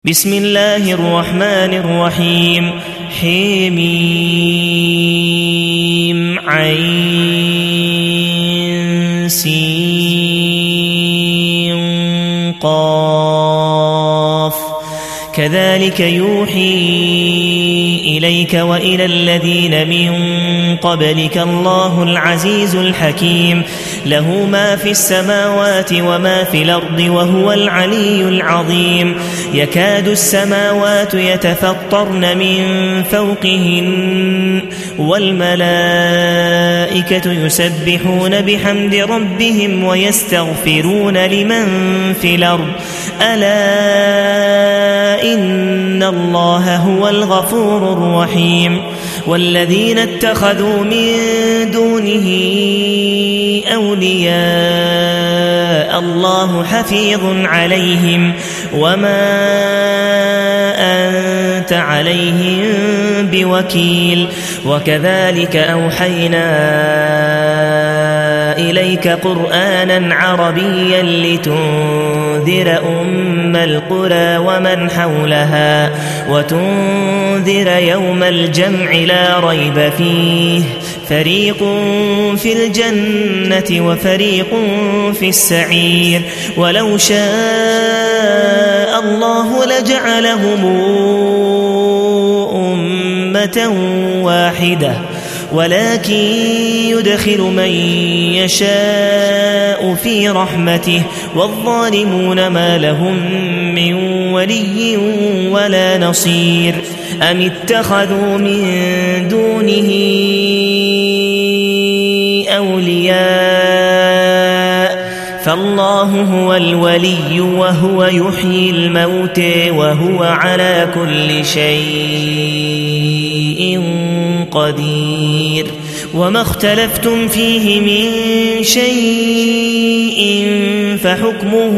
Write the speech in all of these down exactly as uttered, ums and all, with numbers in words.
بسم الله الرحمن الرحيم حميم عين سين قاف كذلك يوحي إليك وإلى الذين من قبلك الله العزيز الحكيم له ما في السماوات وما في الأرض وهو العلي العظيم يكاد السماوات يتفطرن من فوقهن والملائكة يسبحون بحمد ربهم ويستغفرون لمن في الأرض ألا إن الله هو الغفور الرحيم والذين اتخذوا من دونه أولياء الله حفيظ عليهم وما أنت عليهم بوكيل وكذلك أوحينا إليك قرآنا عربيا لتنذر أم القرى ومن حولها وتنذر يوم الجمع لا ريب فيه فريق في الجنة وفريق في السعير ولو شاء الله لجعلهم أمة واحدة ولكن يدخل من يشاء في رحمته والظالمون ما لهم من ولي ولا نصير أم اتخذوا من دونه أولياء فالله هو الولي وهو يحيي الموتى وهو على كل شيء قدير وما اختلفتم فيه من شيء فحكمه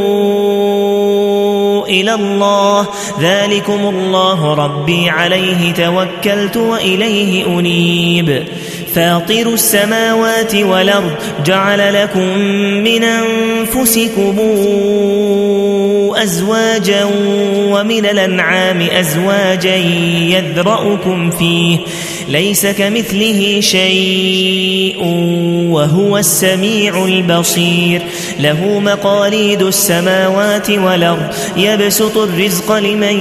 إلى الله ذلكم الله ربي عليه توكلت وإليه أنيب فاطر السماوات والأرض جعل لكم من أنفسكم أزواجا ومن الأنعام أزواجا يذرأكم فيه ليس كمثله شيء وهو السميع البصير له مقاليد السماوات والأرض يبسط الرزق لمن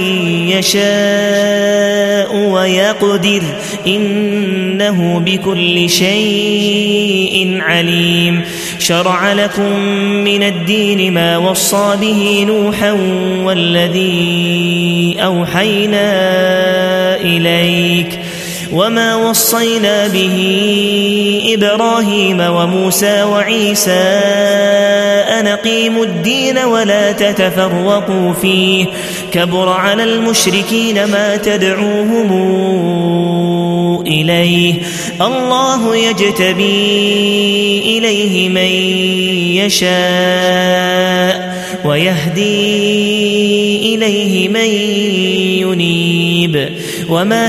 يشاء ويقدر إنه بكل شيء عليم شرع لكم من الدين ما وصى به نوحا والذي أوحينا إليك وما وصينا به إبراهيم وموسى وعيسى أن أقيموا الدين ولا تتفرقوا فيه كبر على المشركين ما تدعوهم إليه الله يجتبي إليه من يشاء ويهدي إليه من ينيب وما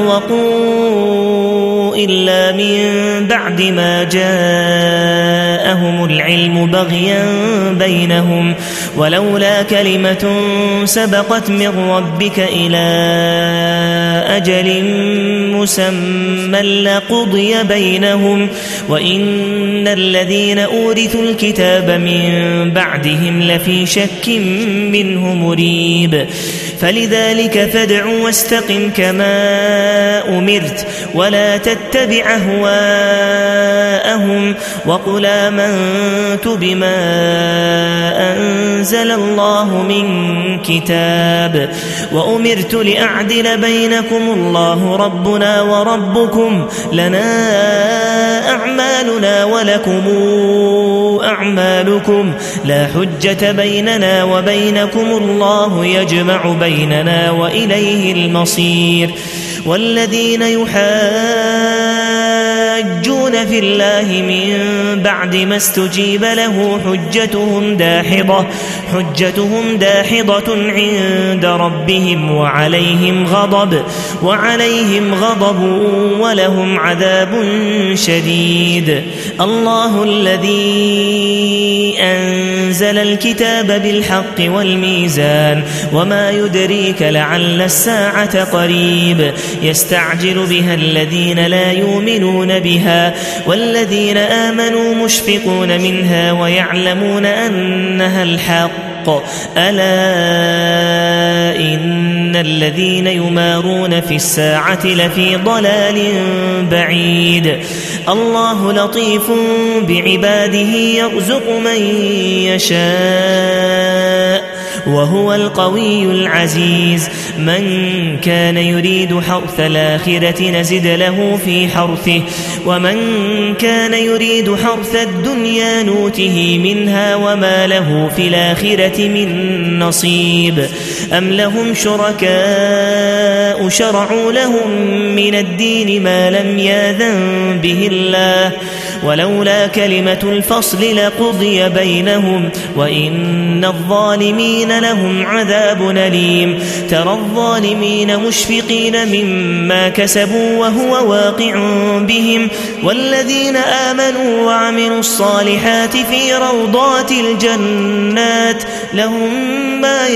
تفرقوا إلا من بعد ما جاءهم العلم بغيا بينهم ولولا كلمة سبقت من ربك إلى أجل مسمى لقضي بينهم وإن الذين أورثوا الكتاب من بعدهم لفي شك منه مريب فلذلك فادع واستقم كما أمرت ولا تتبع أهواءهم وقل آمنت بما أنزل الله من كتاب وأمرت لأعدل بينكم الله ربنا وربكم لنا أعمالنا ولكم أعمالكم لا حجة بيننا وبينكم الله يجمع بيننا وإليه المصير والذين يحاولون يحاجون في الله من بعد ما استجيب له حجتهم داحضة حجتهم داحضة عند ربهم وعليهم غضب وعليهم غضب ولهم عذاب شديد. الله الذي أنزل الكتاب بالحق والميزان وما يدريك لعل الساعة قريب يستعجل بها الذين لا يؤمنون بها والذين آمنوا مشفقون منها ويعلمون أنها الحق ألا إن الذين يمارون في الساعة لفي ضلال بعيد. الله لطيف بعباده يرزق من يشاء وهو القوي العزيز. من كان يريد حرث الآخرة نزد له في حرثه ومن كان يريد حرث الدنيا نوته منها وما له في الآخرة من نصيب. أم لهم شركاء شرعوا لهم من الدين ما لم يأذن به الله ولولا كلمة الفصل لقضي بينهم وإن الظالمين لهم عذاب أليم. ترى الظالمين مشفقين مما كسبوا وهو واقع بهم والذين آمنوا وعملوا الصالحات في روضات الجنات لهم ما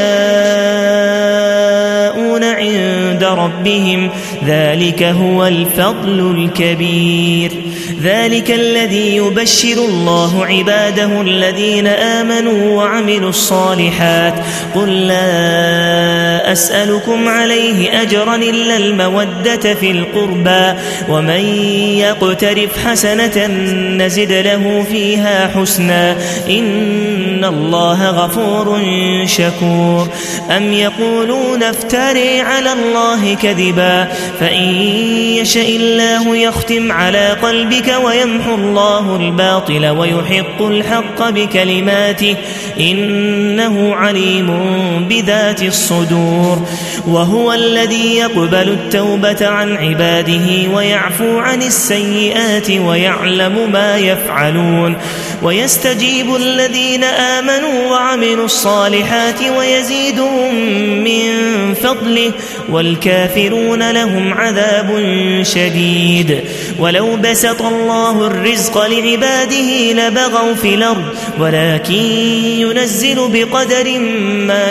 يشاءون عند ربهم ذلك هو الفضل الكبير. ذلك الذي يبشر الله عباده الذين آمنوا وعملوا الصالحات قل لا أسألكم عليه أجرا إلا المودة في القربى ومن يقترف حسنة نزد له فيها حسنا إن الله غفور شكور. أم يقولون افتري على الله كذبا فإن يشاء الله يختم على قلبك ويمحو الله الباطل ويحق الحق بكلماته إنه عليم بذات الصدور. وهو الذي يقبل التوبة عن عباده ويعفو عن السيئات ويعلم ما يفعلون ويستجيب الذين آمنوا وعملوا الصالحات ويزيدهم من فضله والكافرون لهم عذاب شديد. ولو بسط الله الرزق لعباده لبغوا في الأرض ولكن ينزل بقدر ما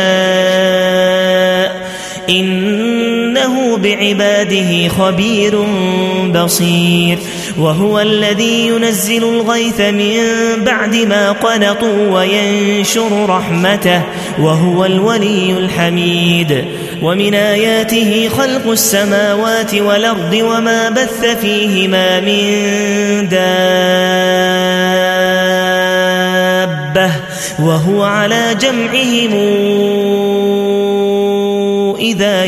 يشاء إنه بعباده خبير بصير. وهو الذي ينزل الغيث من بعد ما قنطوا وينشر رحمته وهو الولي الحميد. ومن آياته خلق السماوات والأرض وما بث فيهما من دابة وهو على جمعهم إذا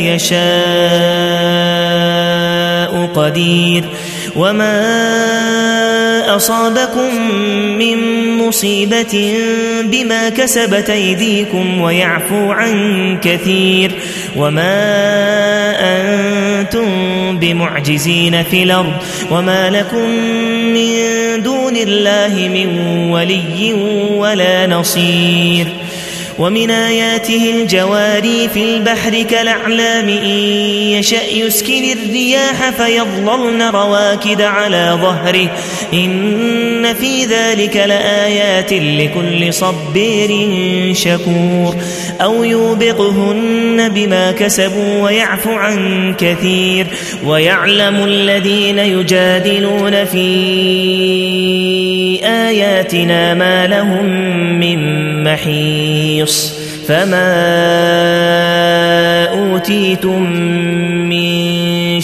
يشاء قدير. وما أصابكم من مصيبة بما كسبت أيديكم ويعفو عن كثير وما أنتم بمعجزين في الأرض وما لكم من دون الله من ولي ولا نصير. ومن آياته الجواري في البحر كالأعلام إن يشأ يسكن الرياح فيظللن رواكد على ظهره إن في ذلك لآيات لكل صبير شكور. أو يوبقهن بما كسبوا ويعفو عن كثير ويعلم الذين يجادلون في آياتنا ما لهم من محيص. فما أوتيتم من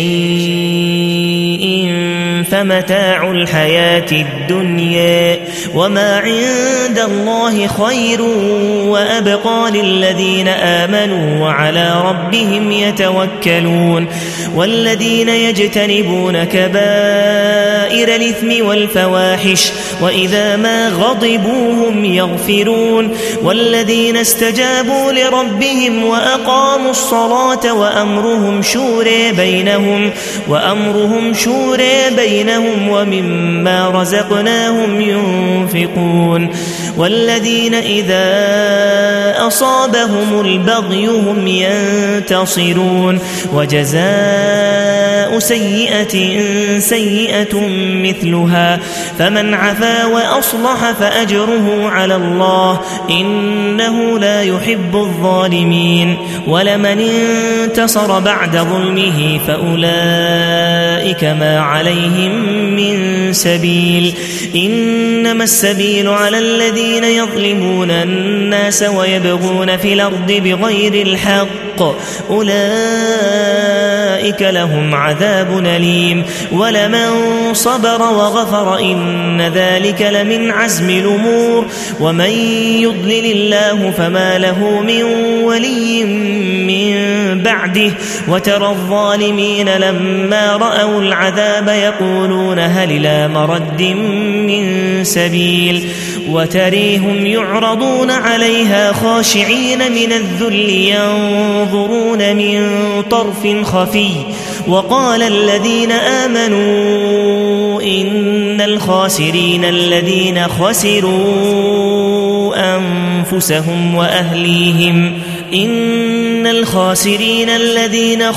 شيء فمتاع الحياة الدنيا وما عند الله خير وأبقى للذين آمنوا وعلى ربهم يتوكلون. والذين يجتنبون كبائر كبائر الإثم والفواحش وإذا ما غضبوا هم يغفرون والذين استجابوا لربهم وأقاموا الصلاة وأمرهم شورى بينهم وأمرهم شورى بينهم ومما رزقناهم ينفقون والذين إذا أصابهم البغي هم ينتصرون وجزاء سيئة سيئة مثلها فمن عفا وأصلح فأجره على الله إنه لا يحب الظالمين ولمن انتصر بعد ظلمه فأولئك ما عليهم من سبيل إنما السبيل على الذين يظلمون الناس ويبغون في الأرض بغير الحق أولئك لهم عذاب أليم ولمن صبر وغفر إن ذلك لمن عزم الأمور ومن يضلل الله فما له من ولي من بعده وترى الظالمين لما رأوا العذاب يقولون هل إلى مرد من سبيل وتريهم يعرضون عليها خاشعين من الذل ينظرون من طرف خفي وقال الذين آمنوا إن الخاسرين الذين خسروا أنفسهم وأهليهم إن الخاسرين الذين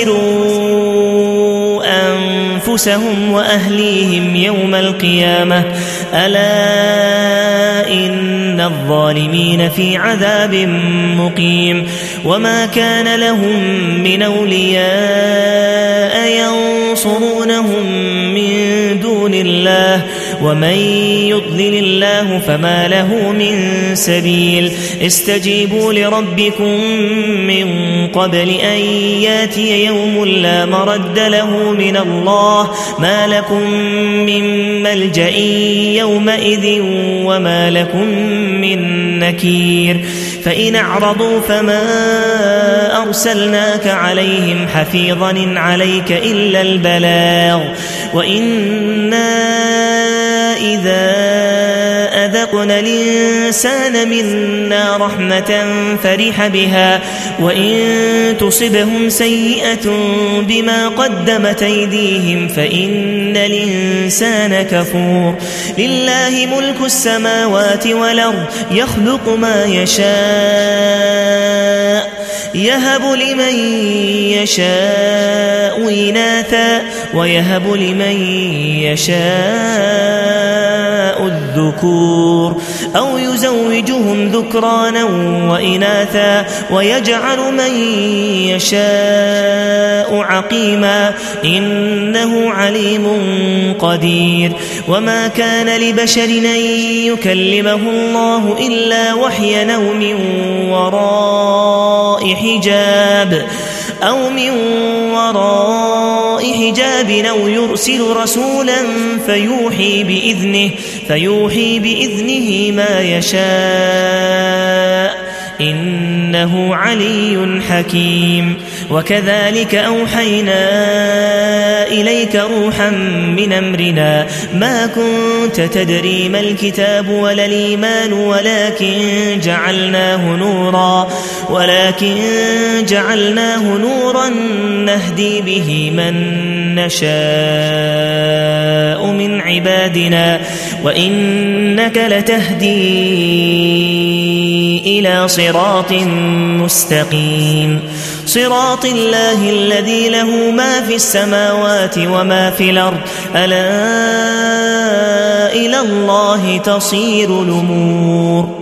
خسروا أنفسهم وأهليهم يوم القيامة ألا إن الظالمين في عذاب مقيم وما كان لهم من أولياء ينصرونهم من دون الله ومن يضلل الله فما له من سبيل استجيبوا لربكم من قبل أن ياتي يوم لا مرد له من الله ما لكم من ملجأ يومئذ وما لكم من نكير فإن أعرضوا فما أرسلناك عليهم حفيظا إن عليك إلا البلاغ وإنا إذا أذقنا الإنسان منا رحمة فرح بها وإن تصبهم سيئة بما قدمت أيديهم فإن الإنسان كفور لله ملك السماوات والأرض يخلق ما يشاء يهب لمن يشاء إناثا ويهب لمن يشاء الذكور أو يزوجهم ذكرانا وإناثا ويجعل من يشاء عقيما إنه عليم قدير وما كان لبشر أن يكلمه الله إلا وحيا أو من وراء حجاب أو من وراء حجاب أو يرسل رسولا فيوحي بإذنه فيوحي بإذنه ما يشاء إنه علي حكيم وكذلك أوحينا إليك روحا من أمرنا ما كنت تدري ما الكتاب ولا الإيمان ولكن جعلناه نورا ولكن جعلناه نورا نهدي به من نشاء من عبادنا وإنك لتهدي إلى صراط مستقيم صراط الله الذي له ما في السماوات وما في الأرض ألا إلى الله تصير الأمور